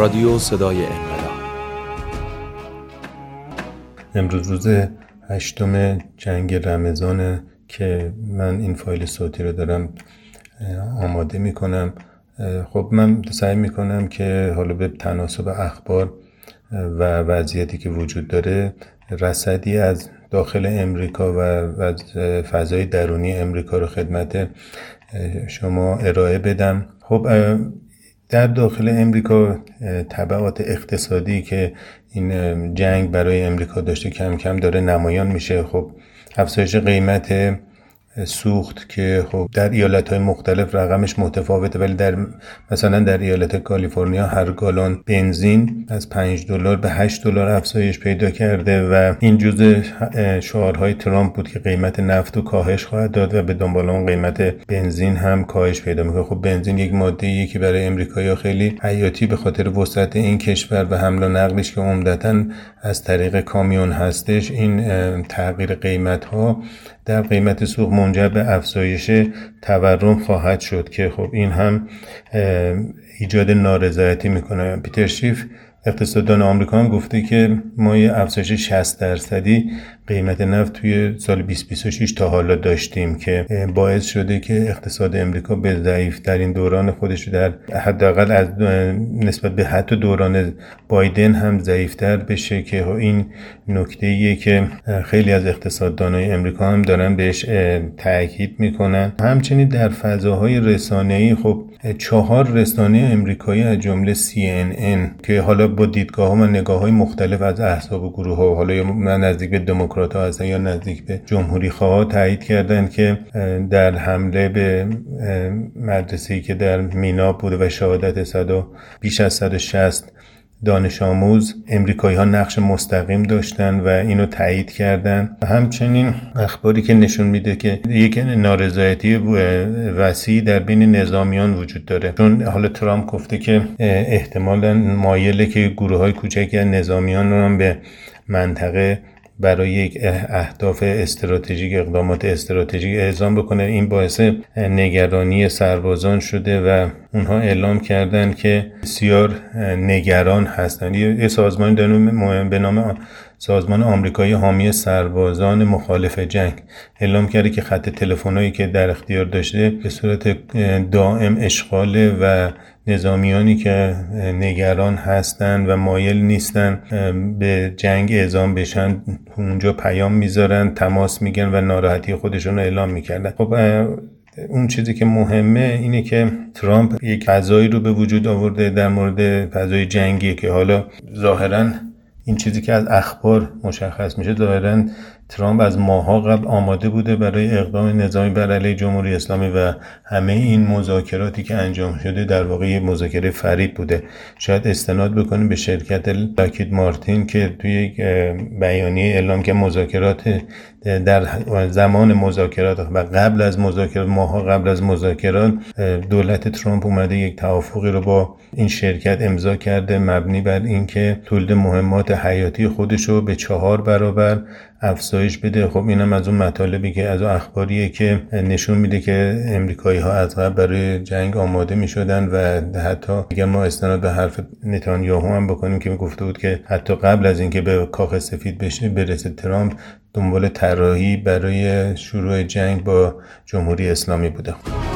رادیو صدای انقلاب. امروز روز 8 جنگ رمضان که من این فایل صوتی رو دارم آماده میکنم. خب من سعی میکنم که حالا به تناسب اخبار و وضعیتی که وجود داره رصدی از داخل امریکا و از فضای درونی امریکا رو خدمت شما ارائه بدم. خب در داخل امریکا تبعات اقتصادی که این جنگ برای امریکا داشته کم کم داره نمایان میشه. خب افزایش قیمت سوخت که خب در ایالت‌های مختلف رقمش متفاوته، ولی مثلا در ایالت کالیفرنیا هر گالون بنزین از $5 به $8 افزایش پیدا کرده و این جزء شعارهای ترامپ بود که قیمت نفت رو کاهش خواهد داد و به دنبال اون قیمت بنزین هم کاهش پیدا میکنه. خب بنزین یک ماده‌ایه که برای امریکایی‌ها خیلی حیاتی به خاطر وسعت این کشور و حمل و نقلش که عمدتاً از طریق کامیون هستش. این تغییر قیمت‌ها در قیمت سوخت منجر به افزایش تورم خواهد شد که خب این هم ایجاد نارضایتی میکنه. پیتر شیف اقتصاددان آمریکا هم گفته که ما یه افزایش 60% قیمت نفت توی سال 2026 تا حالا داشتیم که باعث شده که اقتصاد امریکا به ضعیف‌ترین دوران خودش در حداقل از نسبت به حتی دوران بایدن هم ضعیف‌تر بشه که این نکته‌ایه که خیلی از اقتصاددانای امریکا هم دارن بهش تاکید میکنن. همچنین در فضاهای رسانه‌ای خب 4 رسانه امریکایی از جمله CNN که حالا با دیدگاه‌ها و نگاه‌های مختلف از احزاب و گروه‌ها، حالا یا نزدیک به دموکرات‌ها هستن یا نزدیک به جمهوری‌خواها، تایید کردن که در حمله به مدرسه‌ای که در مینا بوده و شهادت بیش از 160 دانش آموز امریکایی‌ها نقش مستقیم داشتن و اینو تایید کردن. همچنین اخباری که نشون میده که یک نارضایتی وسیع در بین نظامیان وجود داره، چون حالا ترامپ گفته که احتمالاً مایله که گروه‌های کوچکی از نظامیان رو هم به منطقه برای یک اهداف استراتژیک، اقدامات استراتژیک اعزام بکنه. این باعث نگرانی سربازان شده و اونها اعلام کردن که بسیار نگران هستند. یه سازمان به نام سازمان آمریکایی حامی سربازان مخالف جنگ اعلام کرده که خط تلفن‌هایی که در اختیار داشته به صورت دائم اشغاله و نظامیانی که نگران هستن و مایل نیستن به جنگ اعزام بشن اونجا پیام میذارن، تماس میگن و ناراحتی خودشون رو اعلام میکردن. خب اون چیزی که مهمه اینه که ترامپ یک فضایی رو به وجود آورده در مورد فضای جنگی که حالا ظاهراً این چیزی که از اخبار مشخص میشه، ظاهراً ترامپ از ماها قبل آماده بوده برای اقدام نظامی بر علیه جمهوری اسلامی و همه این مذاکراتی که انجام شده در واقع یک مذاکره فریب بوده. شاید استناد بکنیم به شرکت لاکهید مارتین که توی یک بیانیه اعلام که مذاکرات در زمان مذاکرات و قبل از مذاکرات، ماها قبل از مذاکرات، دولت ترامپ اومده یک توافقی رو با این شرکت امضا کرده مبنی بر اینکه تولید مهمات حیاتی خودش رو به 4 برابر افزایش بده. خب اینم از اون مطالبی که از اون اخباریه که نشون میده که امریکایی‌ها از قبل برای جنگ آماده میشدن و حتی اگر ما استناد به حرف نتانیاهو هم بکنیم که گفته بود که حتی قبل از اینکه به کاخ سفید برسه ترامپ دنبال طراحی برای شروع جنگ با جمهوری اسلامی بوده.